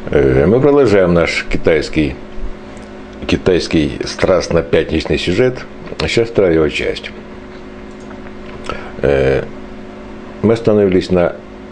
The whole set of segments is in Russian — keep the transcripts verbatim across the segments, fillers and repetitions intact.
Мы продолжаем наш китайский, китайский страстно-пятничный сюжет. Сейчас вторая его часть. Мы остановились на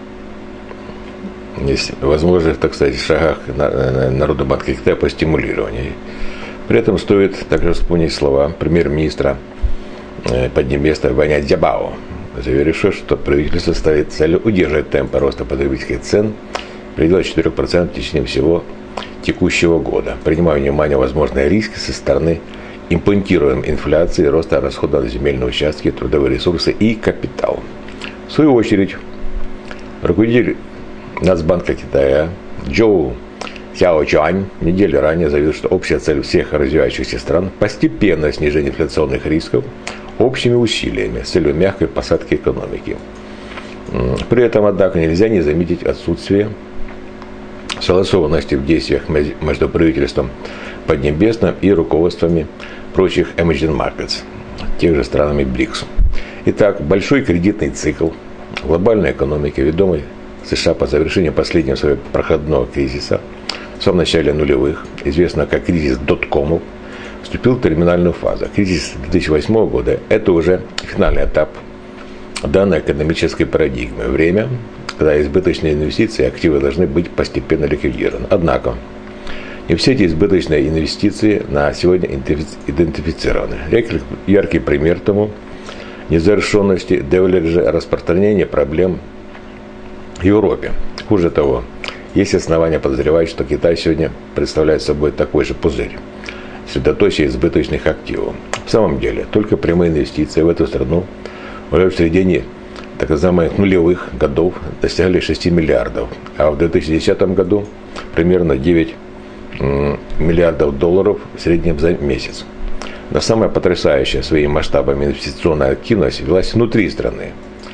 возможных, так сказать, шагах Народного банка Китая по стимулированию. При этом стоит также вспомнить слова премьер-министра Поднебесной Ваня Цзябао, заверившего, что правительство ставит целью удерживать темпы роста потребительских цен в пределах четырех процентов в течение всего текущего года, принимая во внимание возможные риски со стороны импортируемой инфляции, роста расходов на земельные участки, трудовые ресурсы и капитал. В свою очередь, руководитель Нацбанка Китая Джоу Сяочуань неделю ранее заявил, что общая цель всех развивающихся стран – постепенное снижение инфляционных рисков общими усилиями с целью мягкой посадки экономики. При этом, однако, нельзя не заметить отсутствие согласованности в действиях между правительством Поднебесным и руководствами прочих emerging markets, тех же странами БРИКС. Итак, большой кредитный цикл глобальной экономики, ведомой США по завершению последнего своего проходного кризиса в самом начале нулевых, известно как кризис доткомов, вступил в терминальную фазу. Кризис две тысячи восьмого года – это уже финальный этап данной экономической парадигмы. Время, когда избыточные инвестиции и активы должны быть постепенно ликвидированы. Однако, не все эти избыточные инвестиции на сегодня идентифицированы. Яркий пример тому незавершенности девеледжа распространения проблем в Европе. Хуже того, есть основания подозревать, что Китай сегодня представляет собой такой же пузырь, средоточие избыточных активов. В самом деле, только прямые инвестиции в эту страну уже в середине так называемых нулевых годов достигали шести миллиардов, а в две тысячи десятом году примерно девять миллиардов долларов в среднем за месяц. Но самая потрясающая своими масштабами инвестиционная активность велась внутри страны.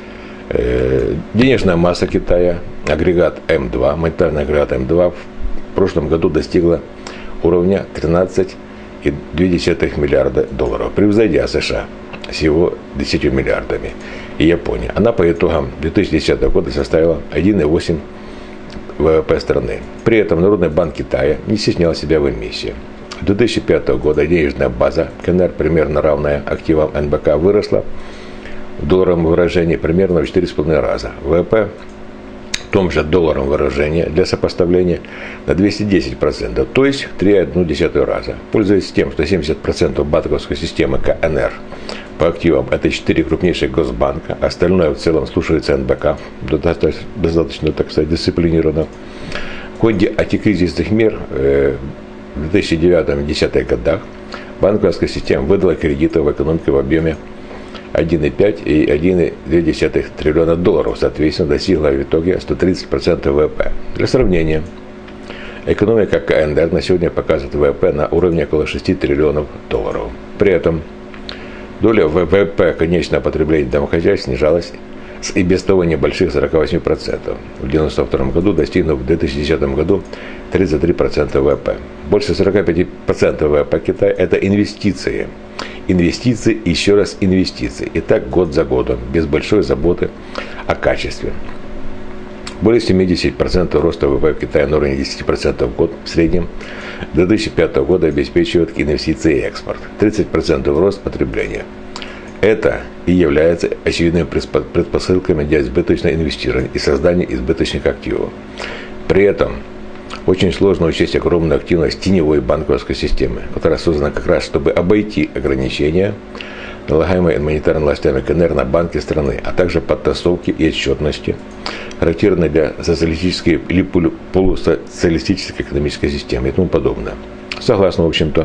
Денежная масса Китая, агрегат эм два, монетарный агрегат эм два в прошлом году достигла уровня тринадцать целых две десятых миллиарда долларов, превзойдя США с его десятью миллиардами и Японию. Она по итогам две тысячи десятого года составила один целых восемь десятых ВВП страны. При этом Народный банк Китая не стеснял себя в эмиссии. С две тысячи пятого года денежная база КНР, примерно равная активам эн бэ ка, выросла в долларовом выражении примерно в четыре с половиной раза. ВВП в том же долларовом выражении для сопоставления на двести десять процентов, то есть в три целых одну десятую раза. Пользуясь тем, что семьдесят процентов банковской системы ка эн эр по активам это четыре крупнейших госбанка, остальное в целом слушается эн бэ ка, достаточно, достаточно так сказать, дисциплинированно. В ходе антикризисных мер э, в две тысячи девятом — две тысячи десятых годах банковская система выдала кредиты в экономике в объеме один целых пять и один целых две десятых триллиона долларов, соответственно, достигла в итоге сто тридцать процентов ВВП. Для сравнения, экономика ка эн эр на сегодня показывает ВВП на уровне около шести триллионов долларов. При этом доля ВВП конечного потребления домохозяйств снижалась с и без того небольших сорока восьми процентов. В девяносто втором году достигнув в две тысячи десятом году тридцать три процента ВВП. Больше сорока пяти процентов ВВП Китая – это инвестиции. Инвестиции, еще раз инвестиции. И так год за годом, без большой заботы о качестве. Более семидесяти процентов роста ВВП в Китае на уровне десяти процентов в год в среднем до две тысячи пятого года обеспечивают инвестиции и экспорт. тридцать процентов рост потребления. Это и является очевидными предпосылками для избыточного инвестирования и создания избыточных активов. При этом очень сложно учесть огромную активность теневой банковской системы, которая создана как раз, чтобы обойти ограничения, налагаемые монетарными властями ка эн эр на банки страны, а также подтасовки и отчетности, характерные для социалистической или полусоциалистической экономической системы и тому подобное. Согласно, в общем-то,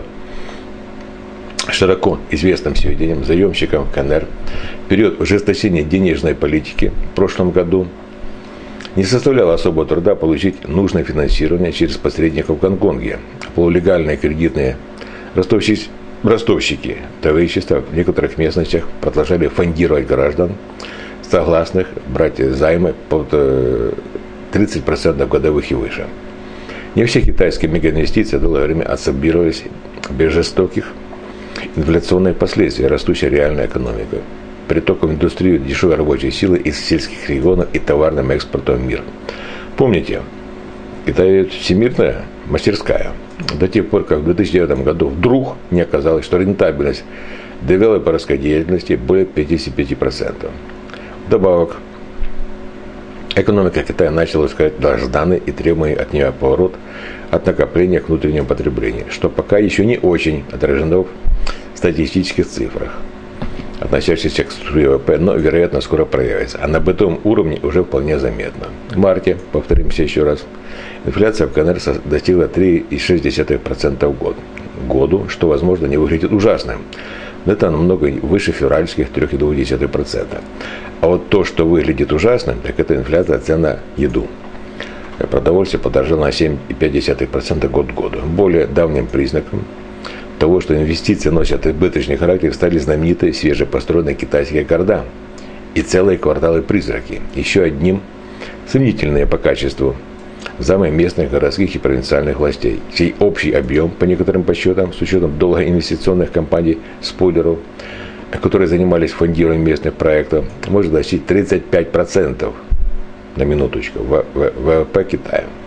широко известным сведениям, заемщикам ка эн эр в период ужесточения денежной политики в прошлом году не составляло особого труда получить нужное финансирование через посредников в Гонконге. Полулегальные кредитные ростовщики, ростовщики товарищества в некоторых местностях продолжали фондировать граждан, согласных брать займы под тридцать процентов годовых и выше. Не все китайские мегаинвестиции долгое время абсорбировались без жестоких инфляционных последствий растущей реальной экономики, притоком в индустрию дешевой рабочей силы из сельских регионов и товарным экспортом в мир. Помните, Это всемирная мастерская. До тех пор, как в две тысячи девятом году вдруг не оказалось, что рентабельность девелоперской деятельности более пятьдесят пять процентов. Вдобавок, экономика Китая начала ускорять долгожданный и требуемый от нее поворот от накопления к внутреннему потреблению, что пока еще не очень отражено в статистических цифрах, относящихся к структуре ВВП, но, вероятно, скоро проявится. А на бытовом уровне уже вполне заметно. В марте, повторимся еще раз, инфляция в КНР достигла три целых шесть десятых процента в год. Году, что, возможно, не выглядит ужасным. Но это намного выше февральских три целых две десятых процента. А вот то, что выглядит ужасным, так это инфляция цен на еду. Продовольствие подорожало на семь целых пять десятых процента год к году. Более давним признаком того, что инвестиции носят избыточный характер, стали знаменитые свежепостроенные китайские города и целые кварталы-призраки. Еще одним сомнительные по качеству замы местных, городских и провинциальных властей, чей общий объем, по некоторым подсчетам, с учетом долгоинвестиционных компаний, спойлеров, которые занимались фондированием местных проектов, может достичь тридцать пять процентов на минуточку ВВП Китая.